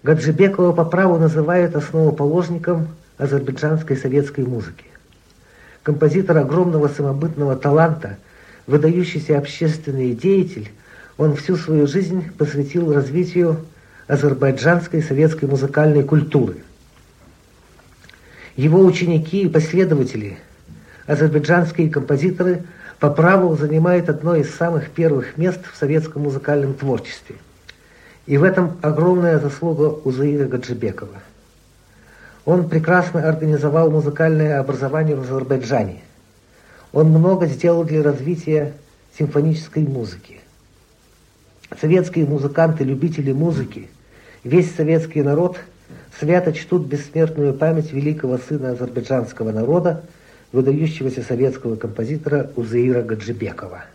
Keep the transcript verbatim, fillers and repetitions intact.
Гаджибекова по праву называют основоположником азербайджанской советской музыки. Композитор огромного самобытного таланта, выдающийся общественный деятель, он всю свою жизнь посвятил развитию азербайджанской советской музыкальной культуры. Его ученики и последователи, азербайджанские композиторы, по праву занимают одно из самых первых мест в советском музыкальном творчестве. И в этом огромная заслуга Узаира Гаджибекова. Он прекрасно организовал музыкальное образование в Азербайджане. Он много сделал для развития симфонической музыки. Советские музыканты, любители музыки, весь советский народ свято чтут бессмертную память великого сына азербайджанского народа, выдающегося советского композитора Узаира Гаджибекова.